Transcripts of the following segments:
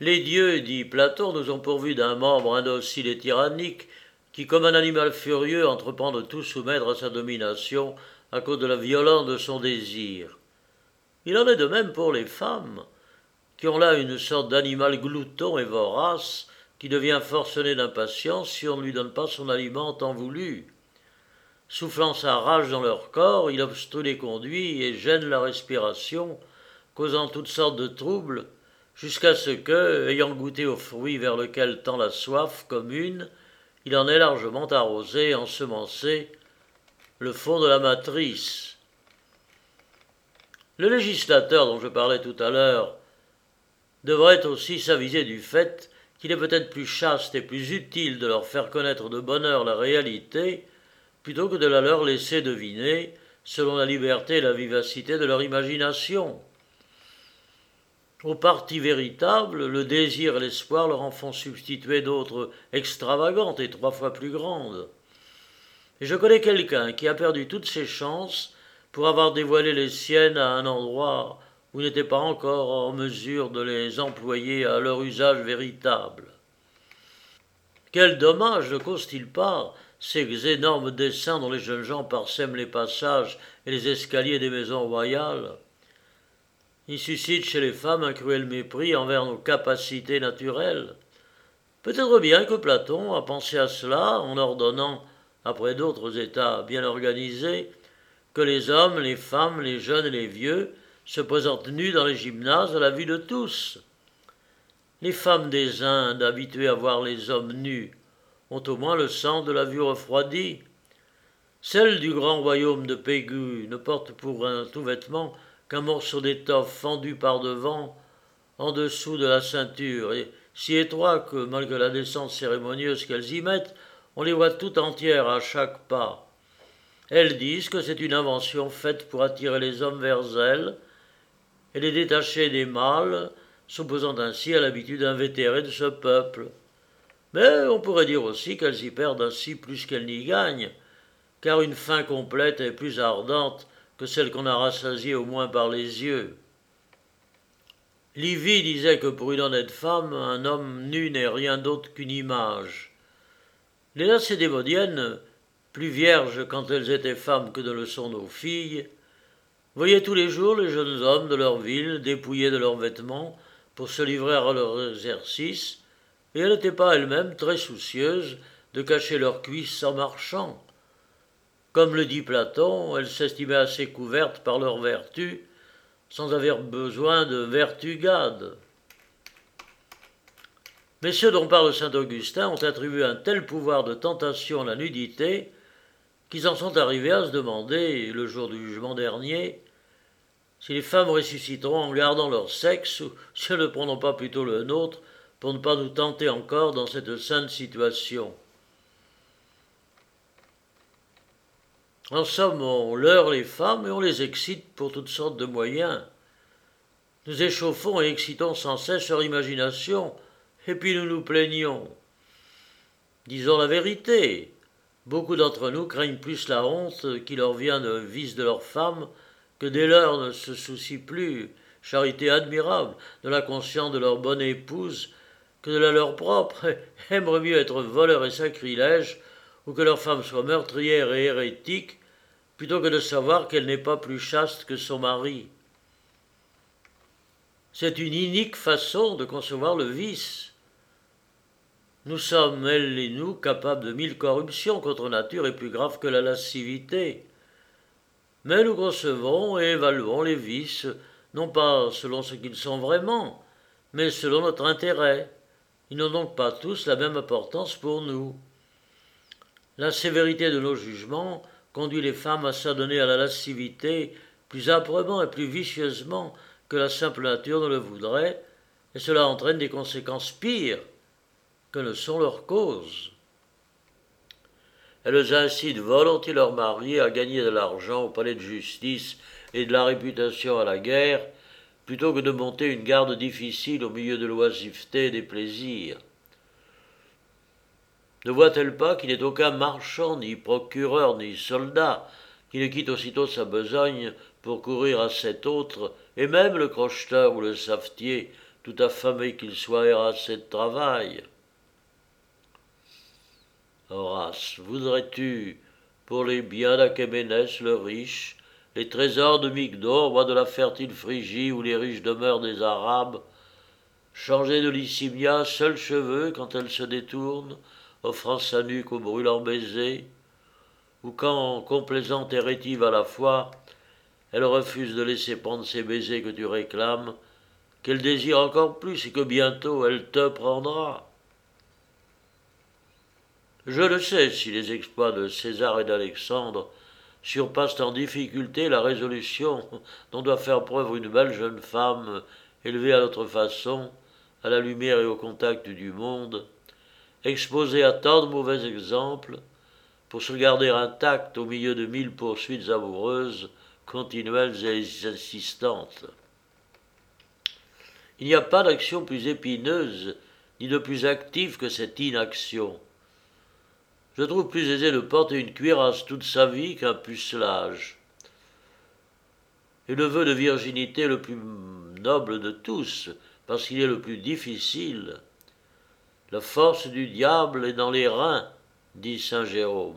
Les dieux, dit Platon, nous ont pourvus d'un membre indocile et tyrannique, qui, comme un animal furieux, entreprend de tout soumettre à sa domination à cause de la violence de son désir. Il en est de même pour les femmes, qui ont là une sorte d'animal glouton et vorace, qui devient forcené d'impatience si on ne lui donne pas son aliment en temps voulu. Soufflant sa rage dans leur corps, il obstrue les conduits et gêne la respiration, causant toutes sortes de troubles, jusqu'à ce que, ayant goûté au fruit vers lequel tend la soif commune, il en ait largement arrosé, ensemencé le fond de la matrice. Le législateur dont je parlais tout à l'heure devrait aussi s'aviser du fait qu'il est peut-être plus chaste et plus utile de leur faire connaître de bonne heure la réalité, plutôt que de la leur laisser deviner, selon la liberté et la vivacité de leur imagination. Au parti véritable, le désir et l'espoir leur en font substituer d'autres extravagantes et 3 fois plus grandes. Et je connais quelqu'un qui a perdu toutes ses chances pour avoir dévoilé les siennes à un endroit où il n'était pas encore en mesure de les employer à leur usage véritable. Quel dommage ne causent-ils pas ces énormes dessins dont les jeunes gens parsèment les passages et les escaliers des maisons royales? Ils suscitent chez les femmes un cruel mépris envers nos capacités naturelles. Peut-être bien que Platon a pensé à cela en ordonnant, après d'autres états bien organisés, que les hommes, les femmes, les jeunes et les vieux se présentent nus dans les gymnases à la vue de tous. Les femmes des Indes, habituées à voir les hommes nus, ont au moins le sens de la vue refroidie. Celles du grand royaume de Pégu ne portent pour un tout vêtement qu'un morceau d'étoffe fendu par devant, en dessous de la ceinture, et si étroit que, malgré la descente cérémonieuse qu'elles y mettent, on les voit tout entières à chaque pas. Elles disent que c'est une invention faite pour attirer les hommes vers elles et les détacher des mâles, s'opposant ainsi à l'habitude invétérée de ce peuple. Mais on pourrait dire aussi qu'elles y perdent ainsi plus qu'elles n'y gagnent, car une faim complète est plus ardente que celle qu'on a rassasiée au moins par les yeux. Livy disait que pour une honnête femme, un homme nu n'est rien d'autre qu'une image. Les Lacédémoniennes, plus vierges quand elles étaient femmes que ne le sont nos filles, voyaient tous les jours les jeunes hommes de leur ville dépouillés de leurs vêtements pour se livrer à leurs exercices, et elles n'étaient pas elles-mêmes très soucieuses de cacher leurs cuisses en marchant. Comme le dit Platon, elles s'estimaient assez couvertes par leur vertu, sans avoir besoin de vertugades. Mais ceux dont parle saint Augustin ont attribué un tel pouvoir de tentation à la nudité qu'ils en sont arrivés à se demander, le jour du jugement dernier, si les femmes ressusciteront en gardant leur sexe ou si elles ne prendront pas plutôt le nôtre pour ne pas nous tenter encore dans cette sainte situation. En somme, on leurre les femmes et on les excite pour toutes sortes de moyens. Nous échauffons et excitons sans cesse leur imagination, et puis nous nous plaignons. Disons la vérité, beaucoup d'entre nous craignent plus la honte qui leur vient de vice de leurs femmes que des leurs ne se soucient plus, charité admirable, de la conscience de leur bonne épouse que de la leur propre, et aimeraient mieux être voleurs et sacrilèges ou que leur femme soit meurtrière et hérétique, plutôt que de savoir qu'elle n'est pas plus chaste que son mari. C'est une inique façon de concevoir le vice. Nous sommes, elles et nous, capables de 1000 corruptions contre nature et plus graves que la lascivité. Mais nous concevons et évaluons les vices, non pas selon ce qu'ils sont vraiment, mais selon notre intérêt. Ils n'ont donc pas tous la même importance pour nous. La sévérité de nos jugements conduit les femmes à s'adonner à la lascivité plus âprement et plus vicieusement que la simple nature ne le voudrait, et cela entraîne des conséquences pires que ne sont leurs causes. Elles incitent volontiers leurs maris à gagner de l'argent au palais de justice et de la réputation à la guerre, plutôt que de monter une garde difficile au milieu de l'oisiveté et des plaisirs. Ne voit-elle pas qu'il n'est aucun marchand, ni procureur, ni soldat qui ne quitte aussitôt sa besogne pour courir à cet autre, et même le crocheteur ou le savetier tout affamé qu'il soit harassé de travail. Horace, voudrais-tu, pour les biens d'Achéménès le riche, les trésors de Mygdon, roi de la fertile Phrygie, ou les riches demeures des Arabes, changer de Lycimia, seuls cheveux quand elle se détourne, offrant sa nuque au brûlant baiser, ou quand, complaisante et rétive à la fois, elle refuse de laisser prendre ces baisers que tu réclames, qu'elle désire encore plus et que bientôt elle te prendra. Je le sais si les exploits de César et d'Alexandre surpassent en difficulté la résolution dont doit faire preuve une belle jeune femme élevée à notre façon, à la lumière et au contact du monde, exposée à tant de mauvais exemples, pour se garder intacte au milieu de 1000 poursuites amoureuses, continuelles et insistantes. Il n'y a pas d'action plus épineuse, ni de plus active que cette inaction. Je trouve plus aisé de porter une cuirasse toute sa vie qu'un pucelage. Et le vœu de virginité le plus noble de tous, parce qu'il est le plus difficile. La force du diable est dans les reins, dit saint Jérôme.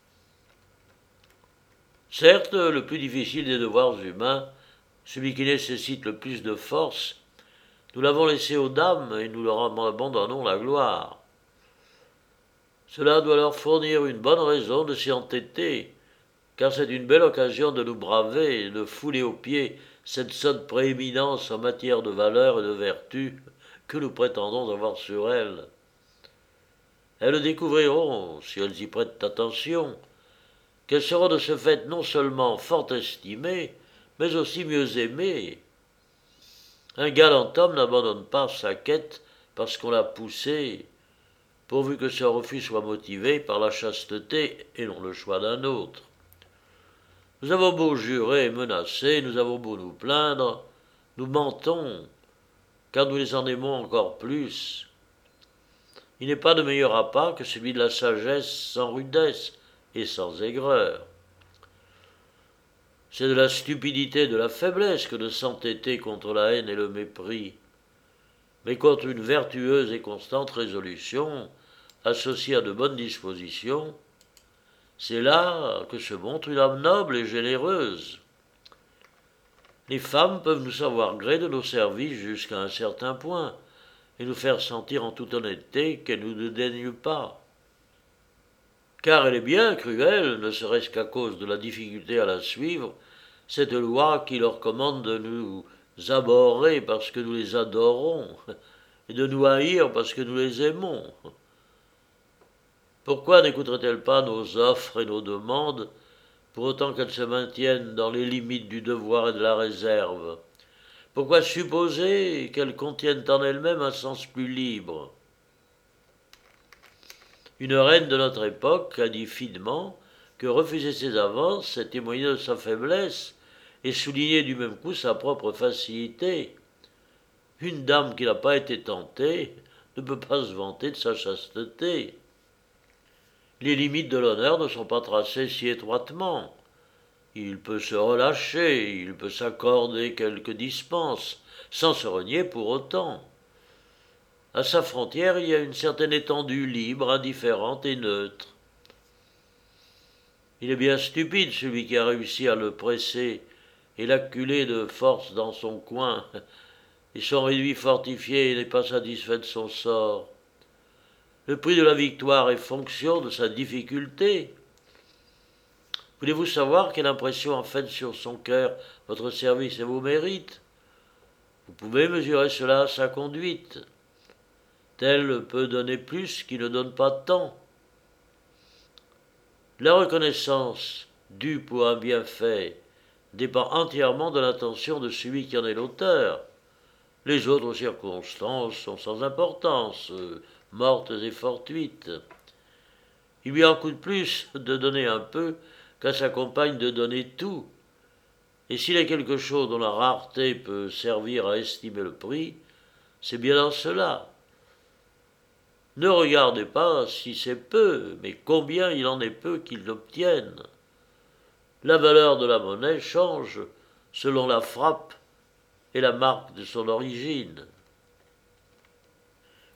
Certes, le plus difficile des devoirs humains, celui qui nécessite le plus de force, nous l'avons laissé aux dames et nous leur abandonnons la gloire. Cela doit leur fournir une bonne raison de s'y entêter, car c'est une belle occasion de nous braver et de fouler aux pieds cette sotte prééminence en matière de valeur et de vertu que nous prétendons avoir sur elles. Elles découvriront, si elles y prêtent attention, qu'elles seront de ce fait non seulement fort estimées, mais aussi mieux aimées. Un galant homme n'abandonne pas sa quête parce qu'on l'a poussé, pourvu que ce refus soit motivé par la chasteté et non le choix d'un autre. Nous avons beau jurer et menacer, nous avons beau nous plaindre, nous mentons, car nous les en aimons encore plus. Il n'est pas de meilleur appât que celui de la sagesse sans rudesse et sans aigreur. C'est de la stupidité et de la faiblesse que de s'entêter contre la haine et le mépris, mais contre une vertueuse et constante résolution, associée à de bonnes dispositions, c'est là que se montre une âme noble et généreuse. Les femmes peuvent nous savoir gré de nos services jusqu'à un certain point, et nous faire sentir en toute honnêteté qu'elles nous ne dédaignent pas. Car elle est bien cruelle, ne serait-ce qu'à cause de la difficulté à la suivre, cette loi qui leur commande de nous abhorrer parce que nous les adorons, et de nous haïr parce que nous les aimons. Pourquoi n'écouteraient-elles pas nos offres et nos demandes, pour autant qu'elles se maintiennent dans les limites du devoir et de la réserve? Pourquoi supposer qu'elles contiennent en elles-mêmes un sens plus libre? Une reine de notre époque a dit finement que refuser ses avances, c'est témoigner de sa faiblesse et souligner du même coup sa propre facilité. Une dame qui n'a pas été tentée ne peut pas se vanter de sa chasteté. Les limites de l'honneur ne sont pas tracées si étroitement. Il peut se relâcher, il peut s'accorder quelques dispenses, sans se renier pour autant. À sa frontière, il y a une certaine étendue libre, indifférente et neutre. Il est bien stupide celui qui a réussi à le presser et l'acculer de force dans son coin, et son réduit fortifié n'est pas satisfait de son sort. Le prix de la victoire est fonction de sa difficulté. Voulez-vous savoir quelle impression a faite sur son cœur votre service et vos mérites? Vous pouvez mesurer cela à sa conduite. Tel peut donner plus qui ne donne pas tant. La reconnaissance due pour un bienfait dépend entièrement de l'intention de celui qui en est l'auteur. Les autres circonstances sont sans importance, mortes et fortuites. Il lui en coûte plus de donner un peu qu'à sa compagne de donner tout. Et s'il est quelque chose dont la rareté peut servir à estimer le prix, c'est bien dans cela. Ne regardez pas si c'est peu, mais combien il en est peu qu'ils l'obtiennent. La valeur de la monnaie change selon la frappe et la marque de son origine.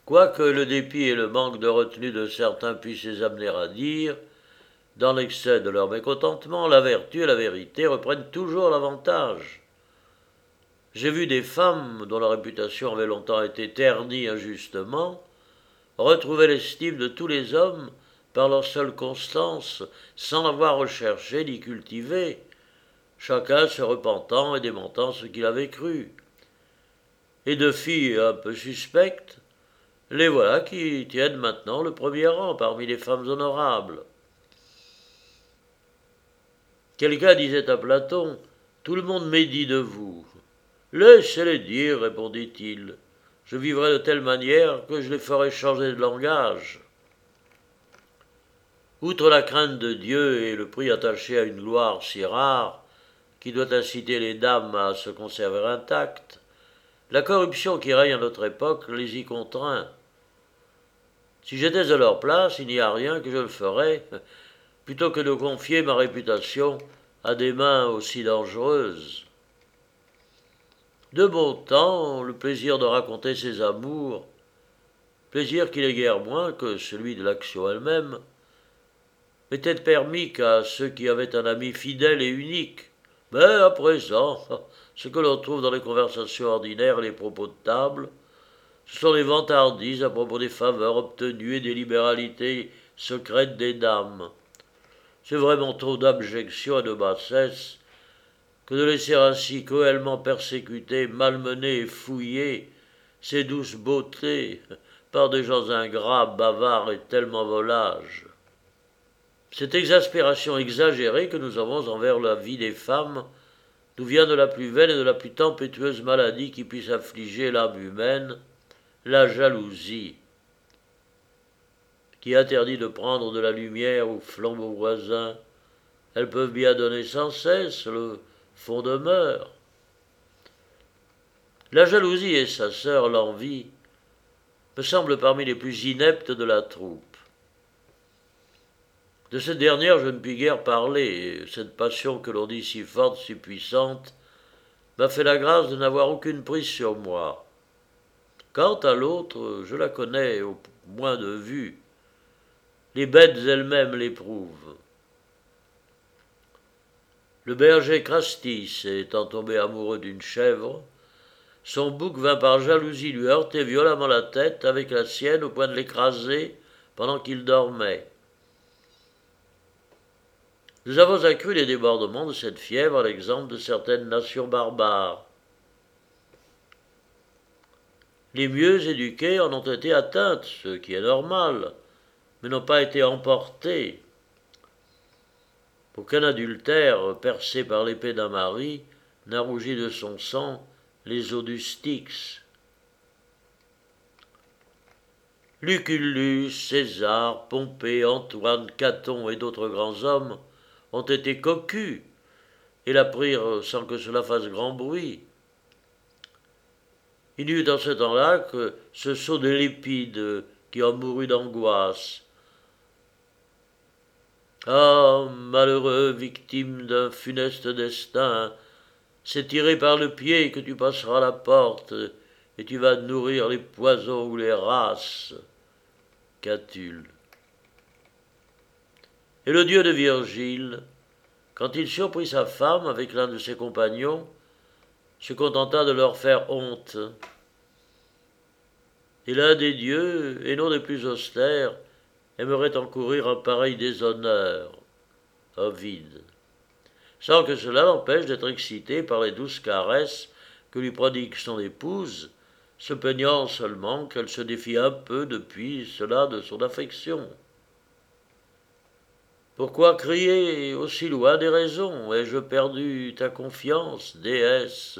Quoique le dépit et le manque de retenue de certains puissent les amener à dire, dans l'excès de leur mécontentement, la vertu et la vérité reprennent toujours l'avantage. J'ai vu des femmes, dont la réputation avait longtemps été ternie injustement, retrouver l'estime de tous les hommes par leur seule constance, sans l'avoir recherchée ni cultivée, chacun se repentant et démentant ce qu'il avait cru. Et de filles un peu suspectes, les voilà qui tiennent maintenant le premier rang parmi les femmes honorables. Quelqu'un disait à Platon, « Tout le monde médit de vous. » Laissez-les dire, répondit-il. Je vivrai de telle manière que je les ferai changer de langage. Outre la crainte de Dieu et le prix attaché à une gloire si rare, qui doit inciter les dames à se conserver intactes, la corruption qui règne à notre époque les y contraint. Si j'étais à leur place, il n'y a rien que je le ferais, plutôt que de confier ma réputation à des mains aussi dangereuses. De bon temps, le plaisir de raconter ses amours, plaisir qui n'est guère moins que celui de l'action elle-même, n'était permis qu'à ceux qui avaient un ami fidèle et unique. Mais à présent, ce que l'on trouve dans les conversations ordinaires et les propos de table, ce sont les vantardises à propos des faveurs obtenues et des libéralités secrètes des dames. C'est vraiment trop d'abjection et de bassesse que de laisser ainsi cruellement persécuter, malmener et fouiller ces douces beautés par des gens ingrats, bavards et tellement volages. Cette exaspération exagérée que nous avons envers la vie des femmes nous vient de la plus vaine et de la plus tempétueuse maladie qui puisse affliger l'âme humaine, la jalousie, qui interdit de prendre de la lumière aux flambeaux voisins. Elles peuvent bien donner sans cesse le fond de mœurs. La jalousie et sa sœur, l'envie, me semblent parmi les plus ineptes de la troupe. De cette dernière, je ne puis guère parler, et cette passion que l'on dit si forte, si puissante, m'a fait la grâce de n'avoir aucune prise sur moi. Quant à l'autre, je la connais au moins de vue. Les bêtes elles-mêmes l'éprouvent. Le berger Crastis, étant tombé amoureux d'une chèvre, son bouc vint par jalousie lui heurter violemment la tête avec la sienne au point de l'écraser pendant qu'il dormait. Nous avons accru les débordements de cette fièvre à l'exemple de certaines nations barbares. Les mieux éduquées en ont été atteintes, ce qui est normal, mais n'ont pas été emportées. Aucun adultère, percé par l'épée d'un mari, n'a rougi de son sang les eaux du Styx. Lucullus, César, Pompée, Antoine, Caton et d'autres grands hommes ont été cocus et la prirent sans que cela fasse grand bruit. Il n'y eut dans ce temps-là que ce sot de Lépide qui en mourut d'angoisse. Ah, malheureux, victime d'un funeste destin, c'est tiré par le pied que tu passeras la porte, et tu vas nourrir les poisons ou les races. Catulle. Et le dieu de Virgile, quand il surprit sa femme avec l'un de ses compagnons, se contenta de leur faire honte. Et l'un des dieux, et non des plus austères, aimerait encourir un pareil déshonneur. Ovide. Sans que cela l'empêche d'être excité par les douces caresses que lui prodigue son épouse, se plaignant seulement qu'elle se défie un peu depuis cela de son affection. Pourquoi crier aussi loin des raisons? Ai-je perdu ta confiance, déesse?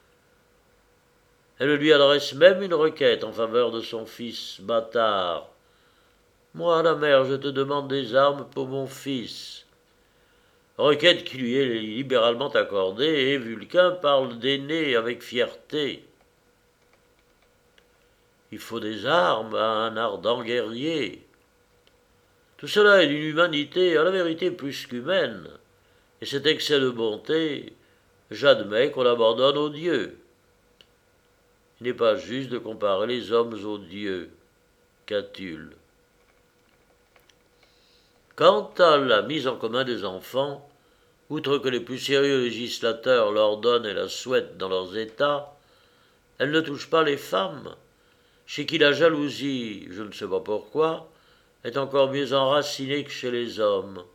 Elle lui adresse même une requête en faveur de son fils bâtard. Moi, la mère, je te demande des armes pour mon fils. Requête qui lui est libéralement accordée, et Vulcain parle d'aîné avec fierté. Il faut des armes à un ardent guerrier. Tout cela est d'une humanité à la vérité plus qu'humaine, et cet excès de bonté, j'admets qu'on l'abandonne aux dieux. Il n'est pas juste de comparer les hommes aux dieux. Catulle. Quant à la mise en commun des enfants, outre que les plus sérieux législateurs l'ordonnent et la souhaitent dans leurs États, elle ne touche pas les femmes, chez qui la jalousie, je ne sais pas pourquoi, est encore mieux enracinée que chez les hommes.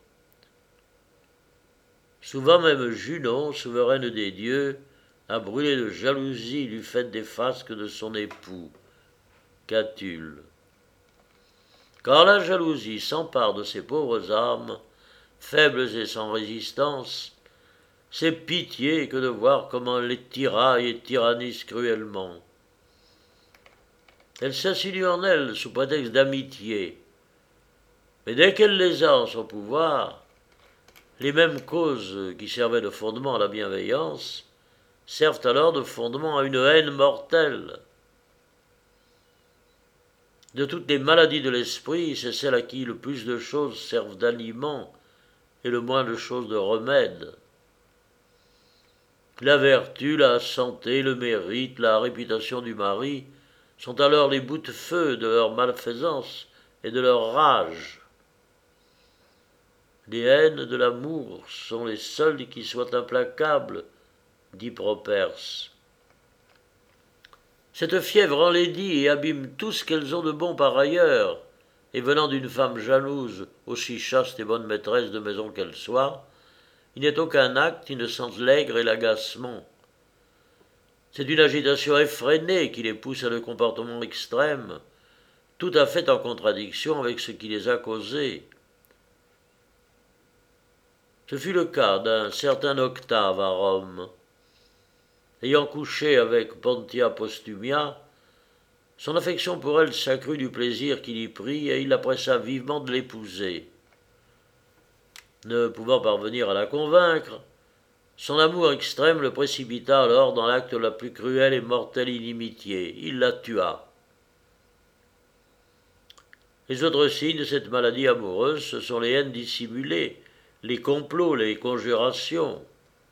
Souvent même Junon, souveraine des dieux, a brûlé de jalousie du fait des fasques de son époux. Catulle. Quand la jalousie s'empare de ces pauvres âmes, faibles et sans résistance, c'est pitié que de voir comment elle les tiraille et tyrannise cruellement. Elle s'insinue en elles sous prétexte d'amitié, mais dès qu'elle les a en son pouvoir, les mêmes causes qui servaient de fondement à la bienveillance servent alors de fondement à une haine mortelle. De toutes les maladies de l'esprit, c'est celle à qui le plus de choses servent d'aliment et le moins de choses de remède. La vertu, la santé, le mérite, la réputation du mari sont alors les boute-feu de leur malfaisance et de leur rage. Les haines de l'amour sont les seules qui soient implacables, dit Properce. Cette fièvre enlaidit et abîme tout ce qu'elles ont de bon par ailleurs, et venant d'une femme jalouse, aussi chaste et bonne maîtresse de maison qu'elle soit, il n'est aucun acte qui ne sente l'aigre et l'agacement. C'est une agitation effrénée qui les pousse à de comportements extrêmes, tout à fait en contradiction avec ce qui les a causés. Ce fut le cas d'un certain Octave à Rome. Ayant couché avec Pontia Postumia, son affection pour elle s'accrut du plaisir qu'il y prit et il la pressa vivement de l'épouser. Ne pouvant parvenir à la convaincre, son amour extrême le précipita alors dans l'acte de la plus cruelle et mortelle inimitié. Il la tua. Les autres signes de cette maladie amoureuse, ce sont les haines dissimulées, les complots, les conjurations.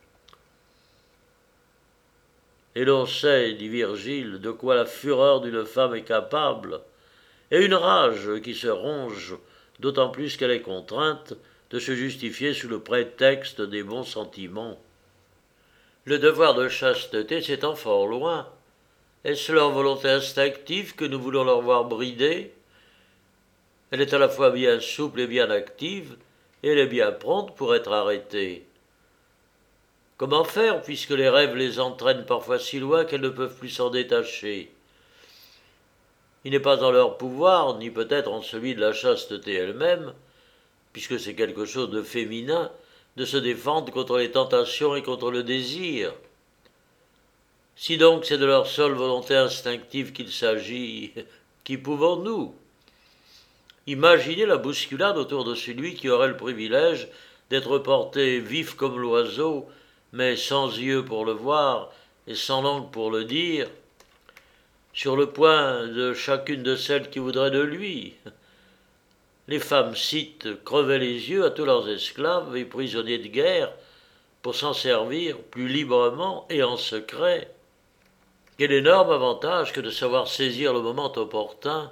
Et l'on sait, dit Virgile, de quoi la fureur d'une femme est capable, et une rage qui se ronge, d'autant plus qu'elle est contrainte de se justifier sous le prétexte des bons sentiments. Le devoir de chasteté s'étend fort loin. Est-ce leur volonté instinctive que nous voulons leur voir brider? Elle est à la fois bien souple et bien active, et elle est bien prompte pour être arrêtée. Comment faire, puisque les rêves les entraînent parfois si loin qu'elles ne peuvent plus s'en détacher? Il n'est pas en leur pouvoir, ni peut-être en celui de la chasteté elle-même, puisque c'est quelque chose de féminin, de se défendre contre les tentations et contre le désir. Si donc c'est de leur seule volonté instinctive qu'il s'agit, qui pouvons-nous? Imaginez la bousculade autour de celui qui aurait le privilège d'être porté vif comme l'oiseau, mais sans yeux pour le voir et sans langue pour le dire, sur le point de chacune de celles qui voudraient de lui. Les femmes scythes crevaient les yeux à tous leurs esclaves et prisonniers de guerre pour s'en servir plus librement et en secret. Quel énorme avantage que de savoir saisir le moment opportun.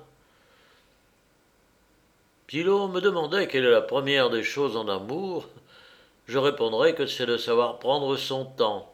Si l'on me demandait quelle est la première des choses en amour, je répondrais que c'est de savoir prendre son temps.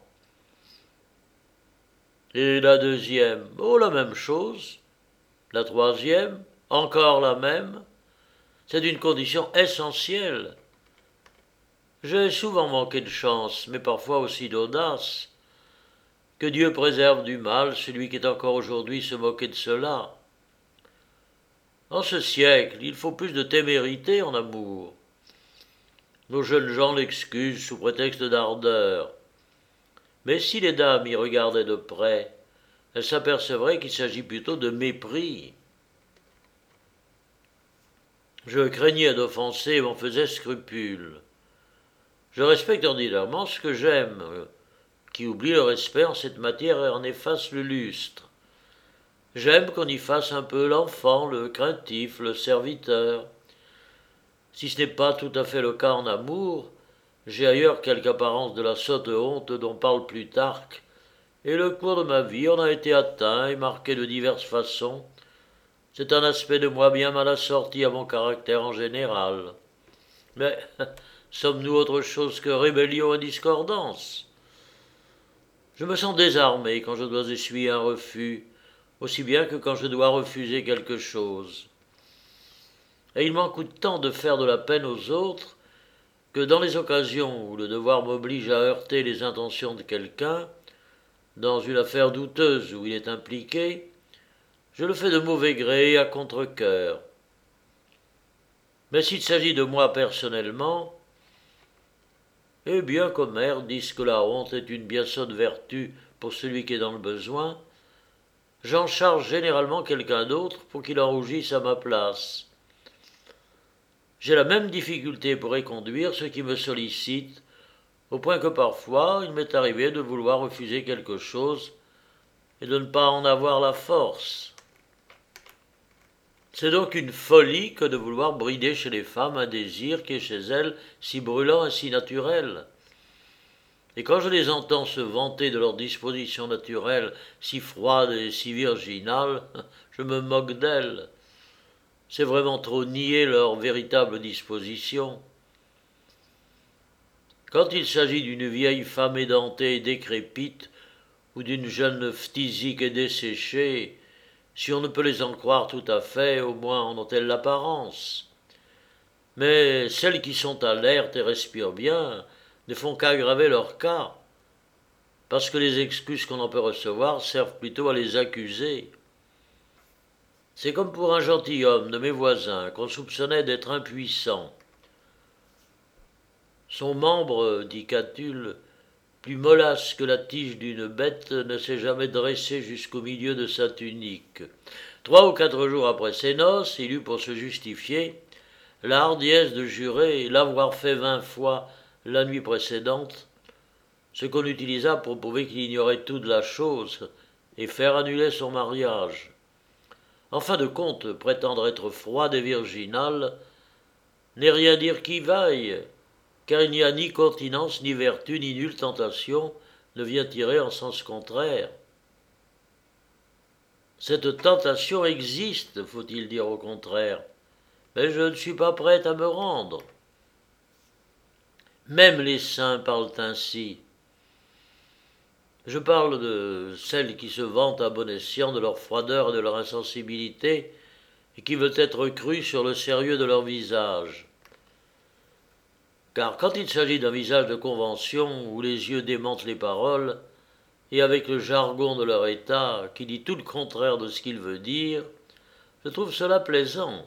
Et la deuxième, oh, la même chose. La troisième, encore la même. C'est d'une condition essentielle. J'ai souvent manqué de chance, mais parfois aussi d'audace. Que Dieu préserve du mal celui qui est encore aujourd'hui se moquer de cela. En ce siècle, il faut plus de témérité en amour. Nos jeunes gens l'excusent sous prétexte d'ardeur. Mais si les dames y regardaient de près, elles s'apercevraient qu'il s'agit plutôt de mépris. Je craignais d'offenser et m'en faisais scrupule. Je respecte ordinairement ce que j'aime. Qui oublie le respect en cette matière et en efface le lustre. J'aime qu'on y fasse un peu l'enfant, le craintif, le serviteur. Si ce n'est pas tout à fait le cas en amour, j'ai ailleurs quelque apparence de la sotte honte dont parle Plutarque, et le cours de ma vie en a été atteint et marqué de diverses façons, C'est un aspect de moi bien mal assorti à mon caractère en général. Mais sommes-nous autre chose que rébellion et discordance? Je me sens désarmé quand je dois essuyer un refus, aussi bien que quand je dois refuser quelque chose. Et il m'en coûte tant de faire de la peine aux autres que dans les occasions où le devoir m'oblige à heurter les intentions de quelqu'un, dans une affaire douteuse où il est impliqué, je le fais de mauvais gré et à contre-cœur. Mais s'il s'agit de moi personnellement, eh bien qu'Homère dise que la honte est une bien sotte vertu pour celui qui est dans le besoin, j'en charge généralement quelqu'un d'autre pour qu'il en rougisse à ma place. J'ai la même difficulté pour reconduire ceux qui me sollicitent, au point que parfois il m'est arrivé de vouloir refuser quelque chose et de ne pas en avoir la force. C'est donc une folie que de vouloir brider chez les femmes un désir qui est chez elles si brûlant et si naturel. Et quand je les entends se vanter de leur disposition naturelle si froide et si virginale, je me moque d'elles. C'est vraiment trop nier leur véritable disposition. Quand il s'agit d'une vieille femme édentée et décrépite, ou d'une jeune phthisique et desséchée, si on ne peut les en croire tout à fait, au moins en ont-elles l'apparence. Mais celles qui sont alertes et respirent bien ne font qu'aggraver leur cas, parce que les excuses qu'on en peut recevoir servent plutôt à les accuser. C'est comme pour un gentilhomme de mes voisins qu'on soupçonnait d'être impuissant. Son membre, dit Catulle, plus mollasse que la tige d'une bête, ne s'est jamais dressé jusqu'au milieu de sa tunique. 3 ou 4 jours après ses noces, il eut pour se justifier la hardiesse de jurer l'avoir fait 20 fois la nuit précédente, ce qu'on utilisa pour prouver qu'il ignorait tout de la chose et faire annuler son mariage. En fin de compte, prétendre être froide et virginal n'est rien dire qui vaille, car il n'y a ni continence, ni vertu, ni nulle tentation ne vient tirer en sens contraire. Cette tentation existe, faut-il dire au contraire, mais je ne suis pas prête à me rendre. Même les saints parlent ainsi. Je parle de celles qui se vantent à bon escient de leur froideur et de leur insensibilité, et qui veulent être crues sur le sérieux de leur visage. Car quand il s'agit d'un visage de convention où les yeux démentent les paroles, et avec le jargon de leur état qui dit tout le contraire de ce qu'il veut dire, je trouve cela plaisant.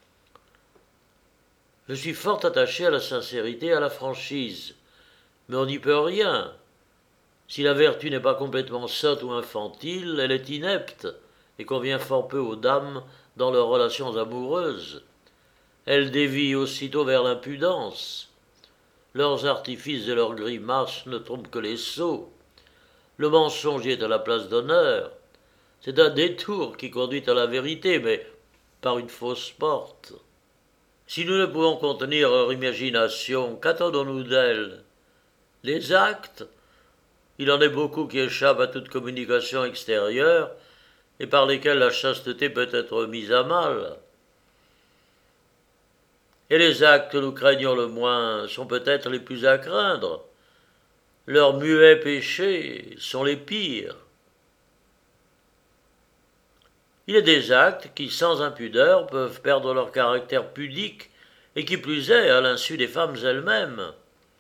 Je suis fort attaché à la sincérité et à la franchise, mais on n'y peut rien. Si la vertu n'est pas complètement sotte ou infantile, elle est inepte et convient fort peu aux dames dans leurs relations amoureuses. Elle dévie aussitôt vers l'impudence. Leurs artifices et leurs grimaces ne trompent que les sots. Le mensonge y est à la place d'honneur. C'est un détour qui conduit à la vérité, mais par une fausse porte. Si nous ne pouvons contenir leur imagination, qu'attendons-nous d'elles? Les actes? Il en est beaucoup qui échappent à toute communication extérieure et par lesquels la chasteté peut être mise à mal. Et les actes que nous craignons le moins sont peut-être les plus à craindre. Leurs muets péchés sont les pires. Il est des actes qui, sans impudeur, peuvent perdre leur caractère pudique, et qui plus est, à l'insu des femmes elles-mêmes.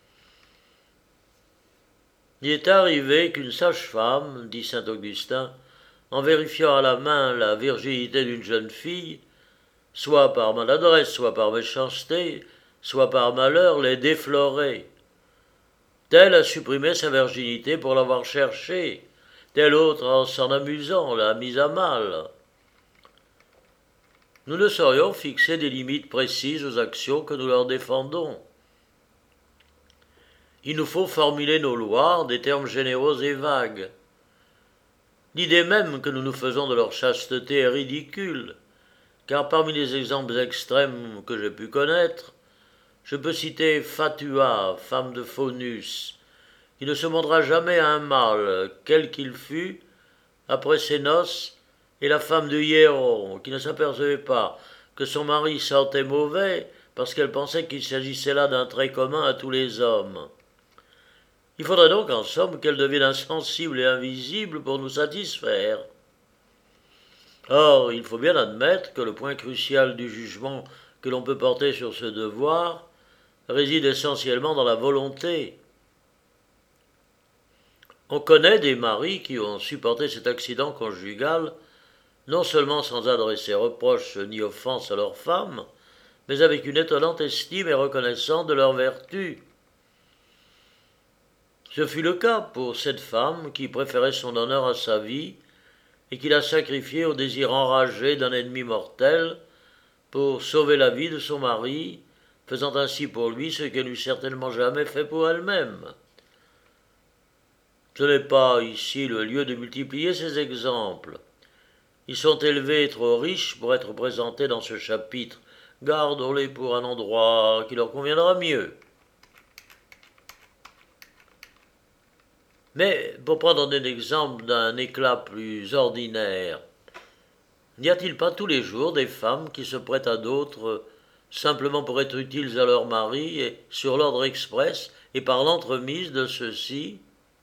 Il est arrivé qu'une sage-femme, dit saint Augustin, en vérifiant à la main la virginité d'une jeune fille, soit par maladresse, soit par méchanceté, soit par malheur, l'ait déflorait. Telle a supprimé sa virginité pour l'avoir cherchée, telle autre, en s'en amusant, l'a mise à mal. Nous ne saurions fixer des limites précises aux actions que nous leur défendons. Il nous faut formuler nos lois en des termes généraux et vagues. L'idée même que nous nous faisons de leur chasteté est ridicule, car parmi les exemples extrêmes que j'ai pu connaître, je peux citer Fatua, femme de Faunus, qui ne se montra jamais à un mâle, quel qu'il fût, après ses noces, et la femme de Hiéron, qui ne s'apercevait pas que son mari sentait mauvais parce qu'elle pensait qu'il s'agissait là d'un trait commun à tous les hommes. Il faudrait donc en somme qu'elle devienne insensible et invisible pour nous satisfaire. Or, il faut bien admettre que le point crucial du jugement que l'on peut porter sur ce devoir réside essentiellement dans la volonté. On connaît des maris qui ont supporté cet accident conjugal non seulement sans adresser reproches ni offenses à leurs femmes, mais avec une étonnante estime et reconnaissance de leurs vertus. Ce fut le cas pour cette femme qui préférait son honneur à sa vie et qui l'a sacrifié au désir enragé d'un ennemi mortel pour sauver la vie de son mari, faisant ainsi pour lui ce qu'elle n'eût certainement jamais fait pour elle-même. Ce n'est pas ici le lieu de multiplier ces exemples. Ils sont élevés et trop riches pour être présentés dans ce chapitre. Gardons-les pour un endroit qui leur conviendra mieux. Mais pour prendre un exemple d'un éclat plus ordinaire, n'y a-t-il pas tous les jours des femmes qui se prêtent à d'autres simplement pour être utiles à leur mari et sur l'ordre express et par l'entremise de ceux-ci?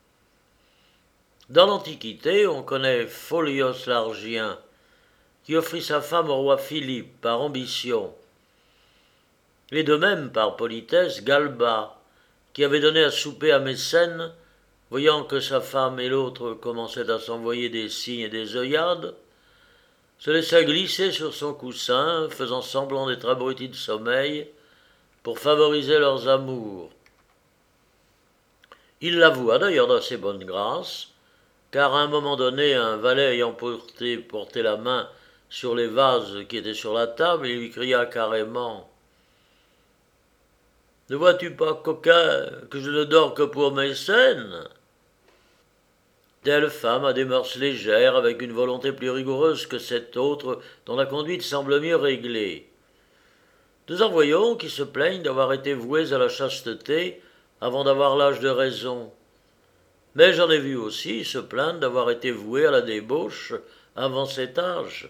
Dans l'Antiquité, on connaît Pholios l'Argien, qui offrit sa femme au roi Philippe par ambition, et de même par politesse Galba, qui avait donné à souper à Mécène, voyant que sa femme et l'autre commençaient à s'envoyer des signes et des œillades, se laissa glisser sur son coussin, faisant semblant d'être abruti de sommeil, pour favoriser leurs amours. Il l'avoua d'ailleurs d'assez bonne grâce, car à un moment donné, un valet ayant porté la main sur les vases qui étaient sur la table, il lui cria carrément « Ne vois-tu pas, coquin, que je ne dors que pour Mécène ?» Telle femme a des mœurs légères, avec une volonté plus rigoureuse que cette autre, dont la conduite semble mieux réglée. Nous en voyons qui se plaignent d'avoir été voués à la chasteté avant d'avoir l'âge de raison. Mais j'en ai vu aussi se plaindre d'avoir été voués à la débauche avant cet âge.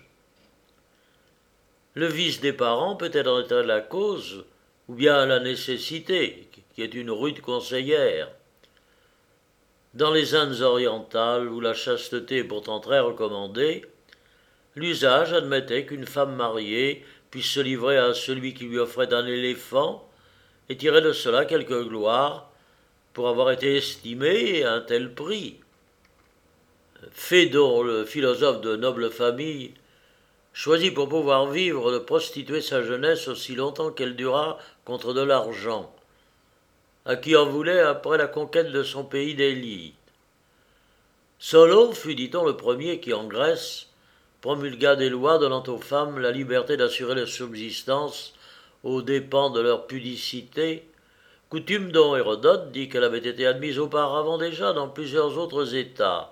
Le vice des parents peut être en être la cause, ou bien la nécessité, qui est une rude conseillère. Dans les Indes orientales, où la chasteté est pourtant très recommandée, l'usage admettait qu'une femme mariée puisse se livrer à celui qui lui offrait un éléphant et tirer de cela quelque gloire pour avoir été estimée à un tel prix. Phédon, le philosophe de noble famille, choisit pour pouvoir vivre de prostituer sa jeunesse aussi longtemps qu'elle dura contre de l'argent, à qui en voulait après la conquête de son pays d'élite. Solon fut, dit-on, le premier qui, en Grèce, promulgua des lois donnant aux femmes la liberté d'assurer leur subsistance aux dépens de leur pudicité, coutume dont Hérodote dit qu'elle avait été admise auparavant déjà dans plusieurs autres États.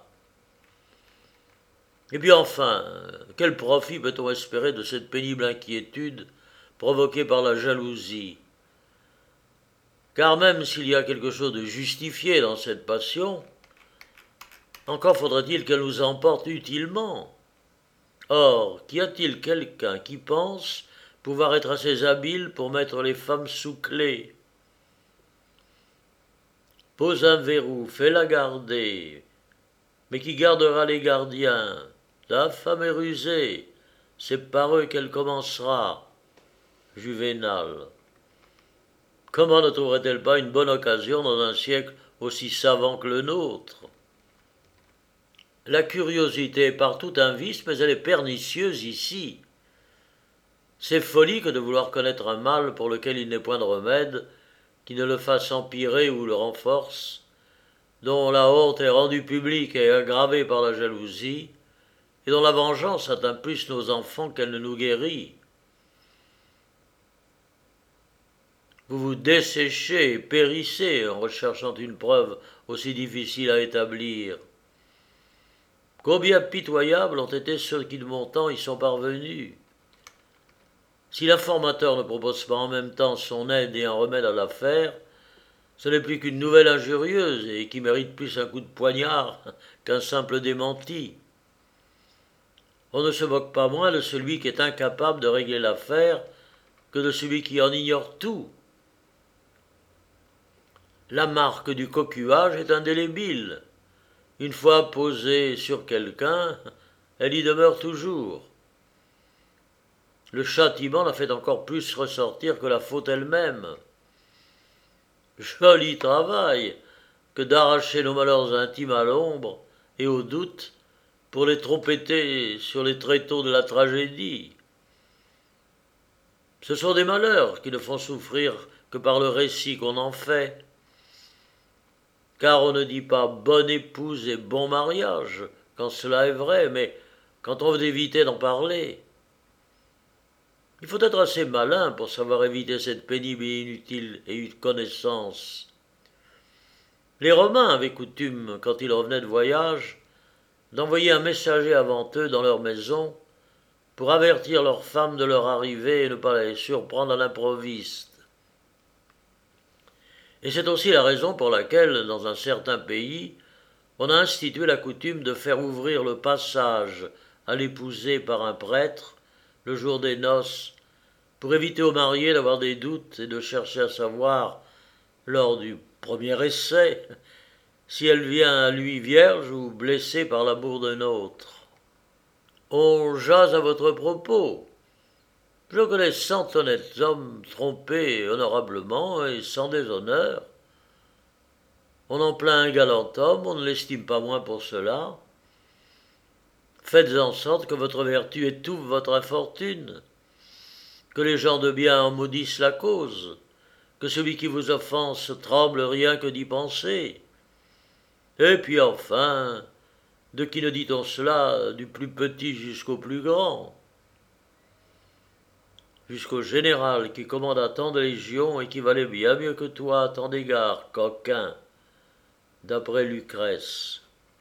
Et puis enfin, quel profit peut-on espérer de cette pénible inquiétude provoquée par la jalousie? Car même s'il y a quelque chose de justifié dans cette passion, encore faudrait-il qu'elle nous emporte utilement. Or, qu'y a-t-il quelqu'un qui pense pouvoir être assez habile pour mettre les femmes sous clé? Pose un verrou, fais-la garder, mais qui gardera les gardiens? Ta femme est rusée, c'est par eux qu'elle commencera. Juvénal. Comment ne trouverait-elle pas une bonne occasion dans un siècle aussi savant que le nôtre? La curiosité est partout un vice, mais elle est pernicieuse ici. C'est folie que de vouloir connaître un mal pour lequel il n'est point de remède, qui ne le fasse empirer ou le renforce, dont la honte est rendue publique et aggravée par la jalousie, et dont la vengeance atteint plus nos enfants qu'elle ne nous guérit. Vous vous desséchez et périssez en recherchant une preuve aussi difficile à établir. Combien pitoyables ont été ceux qui de mon temps y sont parvenus. Si l'informateur ne propose pas en même temps son aide et un remède à l'affaire, ce n'est plus qu'une nouvelle injurieuse et qui mérite plus un coup de poignard qu'un simple démenti. On ne se moque pas moins de celui qui est incapable de régler l'affaire que de celui qui en ignore tout. La marque du coquuage est indélébile. Une fois posée sur quelqu'un, elle y demeure toujours. Le châtiment la fait encore plus ressortir que la faute elle-même. Joli travail que d'arracher nos malheurs intimes à l'ombre et au doute pour les trompetter sur les tréteaux de la tragédie. Ce sont des malheurs qui ne font souffrir que par le récit qu'on en fait. Car on ne dit pas bonne épouse et bon mariage quand cela est vrai, mais quand on veut éviter d'en parler. Il faut être assez malin pour savoir éviter cette pénible et inutile connaissance. Les Romains avaient coutume, quand ils revenaient de voyage, d'envoyer un messager avant eux dans leur maison pour avertir leurs femmes de leur arrivée et ne pas les surprendre à l'improviste. Et c'est aussi la raison pour laquelle, dans un certain pays, on a institué la coutume de faire ouvrir le passage à l'épousée par un prêtre le jour des noces, pour éviter aux mariés d'avoir des doutes et de chercher à savoir, lors du premier essai, si elle vient à lui vierge ou blessée par l'amour d'un autre. On jase à votre propos. Je connais 100 honnêtes hommes trompés honorablement et sans déshonneur. On en plaint un galant homme, on ne l'estime pas moins pour cela. Faites en sorte que votre vertu étouffe votre infortune, que les gens de bien en maudissent la cause, que celui qui vous offense tremble rien que d'y penser. Et puis enfin, de qui ne dit-on cela, du plus petit jusqu'au plus grand, jusqu'au général qui commanda tant de légions et qui valait bien mieux que toi à tant d'égards, coquin, d'après Lucrèce.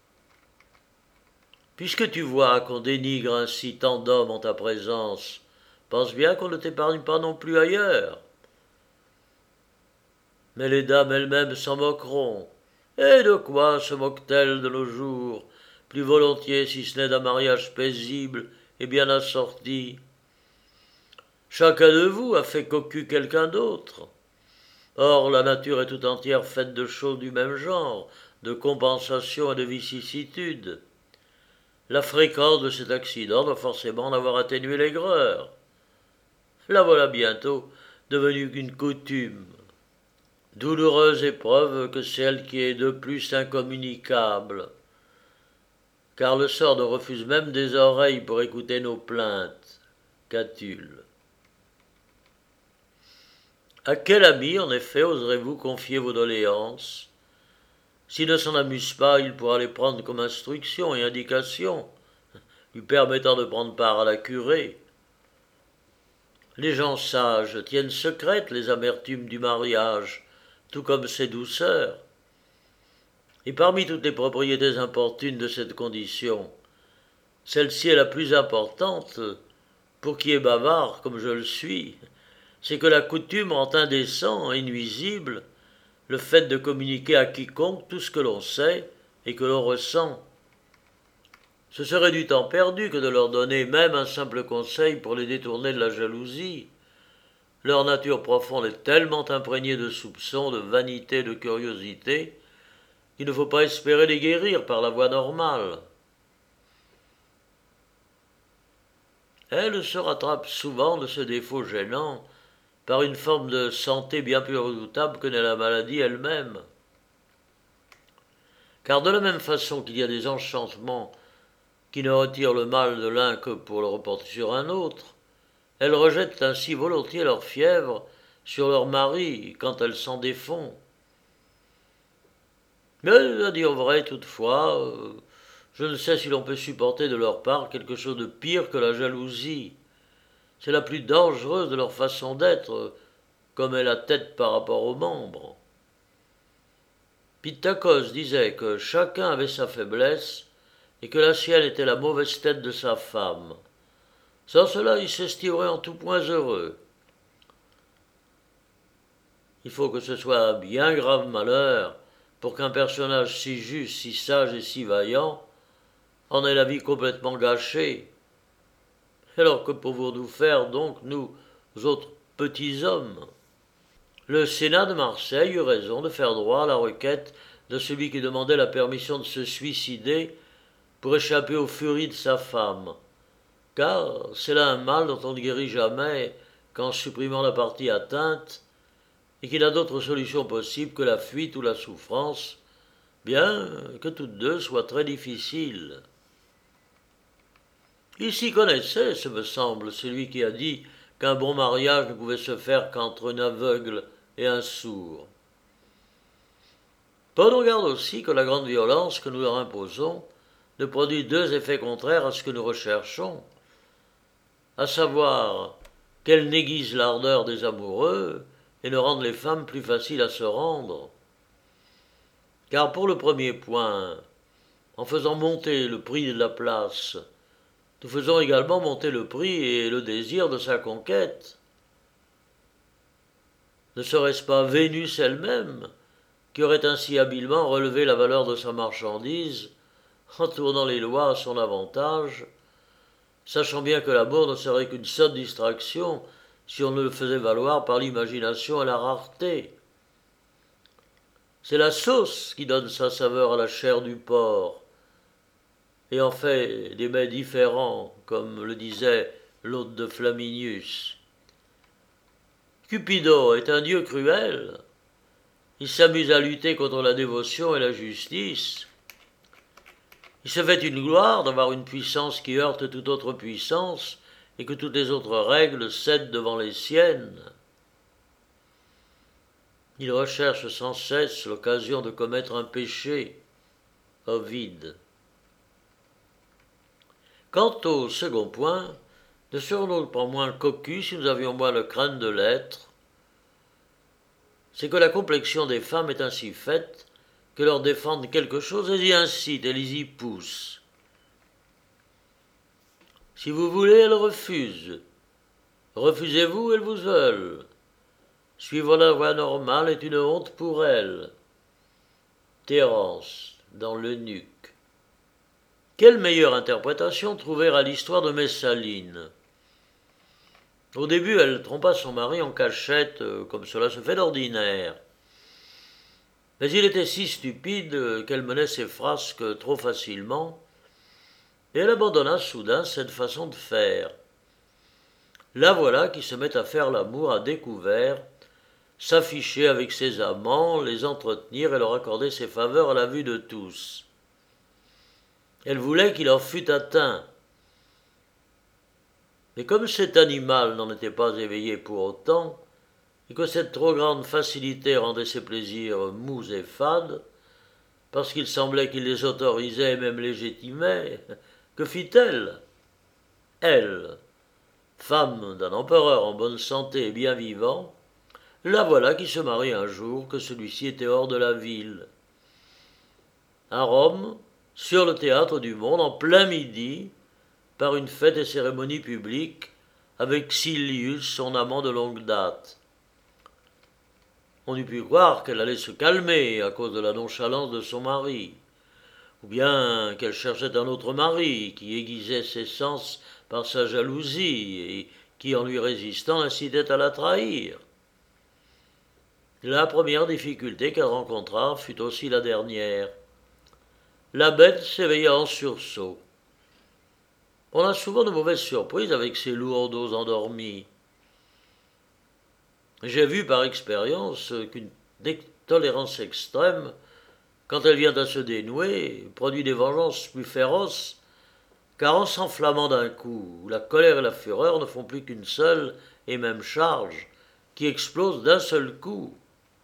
Puisque tu vois qu'on dénigre ainsi tant d'hommes en ta présence, pense bien qu'on ne t'épargne pas non plus ailleurs. Mais les dames elles-mêmes s'en moqueront. Et de quoi se moquent-elles de nos jours, plus volontiers si ce n'est d'un mariage paisible et bien assorti? Chacun de vous a fait cocu quelqu'un d'autre. Or, la nature est tout entière faite de choses du même genre, de compensation et de vicissitudes. La fréquence de cet accident doit forcément en avoir atténué l'aigreur. La voilà bientôt devenue une coutume. Douloureuse épreuve que celle qui est de plus incommunicable, car le sort nous refuse même des oreilles pour écouter nos plaintes. Catulle. À quel ami, en effet, oserez-vous confier vos doléances? S'il ne s'en amuse pas, il pourra les prendre comme instruction et indication, lui permettant de prendre part à la curée. Les gens sages tiennent secrètes les amertumes du mariage, tout comme ses douceurs. Et parmi toutes les propriétés importunes de cette condition, celle-ci est la plus importante, pour qui est bavard comme je le suis, c'est que la coutume rend indécent et nuisible le fait de communiquer à quiconque tout ce que l'on sait et que l'on ressent. Ce serait du temps perdu que de leur donner même un simple conseil pour les détourner de la jalousie. Leur nature profonde est tellement imprégnée de soupçons, de vanité, de curiosité, qu'il ne faut pas espérer les guérir par la voie normale. Elles se rattrapent souvent de ce défaut gênant par une forme de santé bien plus redoutable que n'est la maladie elle-même. Car de la même façon qu'il y a des enchantements qui ne retirent le mal de l'un que pour le reporter sur un autre, elles rejettent ainsi volontiers leur fièvre sur leur mari quand elles s'en défont. Mais, à dire vrai, toutefois, je ne sais si l'on peut supporter de leur part quelque chose de pire que la jalousie. C'est la plus dangereuse de leur façon d'être, comme est la tête par rapport aux membres. Pittakos disait que chacun avait sa faiblesse et que la sienne était la mauvaise tête de sa femme. Sans cela, il s'estimerait en tout point heureux. Il faut que ce soit un bien grave malheur pour qu'un personnage si juste, si sage et si vaillant en ait la vie complètement gâchée, Alors que pouvons-nous faire donc, nous autres petits hommes? Le Sénat de Marseille eut raison de faire droit à la requête de celui qui demandait la permission de se suicider pour échapper aux furies de sa femme, car c'est là un mal dont on ne guérit jamais qu'en supprimant la partie atteinte, et qui n'a d'autre solution possible que la fuite ou la souffrance, bien que toutes deux soient très difficiles. Il s'y connaissait, ce me semble, celui qui a dit qu'un bon mariage ne pouvait se faire qu'entre un aveugle et un sourd. Prenons garde aussi que la grande violence que nous leur imposons ne produit deux effets contraires à ce que nous recherchons, à savoir qu'elle n'aiguise l'ardeur des amoureux et ne rende les femmes plus faciles à se rendre. Car pour le premier point, en faisant monter le prix de la place, nous faisons également monter le prix et le désir de sa conquête. Ne serait-ce pas Vénus elle-même qui aurait ainsi habilement relevé la valeur de sa marchandise en tournant les lois à son avantage, sachant bien que l'amour ne serait qu'une sotte distraction si on ne le faisait valoir par l'imagination et la rareté. C'est la sauce qui donne sa saveur à la chair du porc, et en fait des mets différents, comme le disait l'hôte de Flaminius. Cupido est un dieu cruel. Il s'amuse à lutter contre la dévotion et la justice. Il se fait une gloire d'avoir une puissance qui heurte toute autre puissance et que toutes les autres règles cèdent devant les siennes. Il recherche sans cesse l'occasion de commettre un péché. Ovide. Quant au second point, ne serions-nous pas moins cocus si nous avions moins le crâne de l'être? C'est que la complexion des femmes est ainsi faite que leur défendre quelque chose les y incite et les y pousse. Si vous voulez, elles refusent. Refusez-vous, elles vous veulent. Suivre la voie normale est une honte pour elles. Thérence, dans l'Eunuque. Quelle meilleure interprétation trouver à l'histoire de Messaline? Au début, elle trompa son mari en cachette, comme cela se fait d'ordinaire. Mais il était si stupide qu'elle menait ses frasques trop facilement, et elle abandonna soudain cette façon de faire. La voilà qui se met à faire l'amour à découvert, s'afficher avec ses amants, les entretenir et leur accorder ses faveurs à la vue de tous. Elle voulait qu'il en fût atteint. Mais comme cet animal n'en était pas éveillé pour autant, et que cette trop grande facilité rendait ses plaisirs mous et fades, parce qu'il semblait qu'il les autorisait et même légitimait, que fit-elle? Elle, femme d'un empereur en bonne santé et bien vivant, la voilà qui se marie un jour que celui-ci était hors de la ville. À Rome, sur le théâtre du monde, en plein midi, par une fête et cérémonie publique, avec Silius, son amant de longue date. On eût pu croire qu'elle allait se calmer à cause de la nonchalance de son mari, ou bien qu'elle cherchait un autre mari qui aiguisait ses sens par sa jalousie et qui, en lui résistant, l'incitait à la trahir. La première difficulté qu'elle rencontra fut aussi la dernière. La bête s'éveilla en sursaut. On a souvent de mauvaises surprises avec ces lourdeaux endormis. J'ai vu par expérience qu'une tolérance extrême, quand elle vient à se dénouer, produit des vengeances plus féroces, car en s'enflammant d'un coup, la colère et la fureur ne font plus qu'une seule et même charge, qui explose d'un seul coup.